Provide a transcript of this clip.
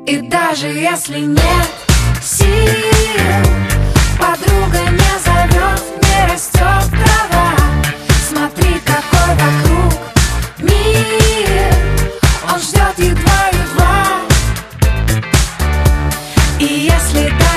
И даже если нет сил, подруга не зовет, не растет трава. Смотри, какой вокруг мир, он ждет едва-едва. И если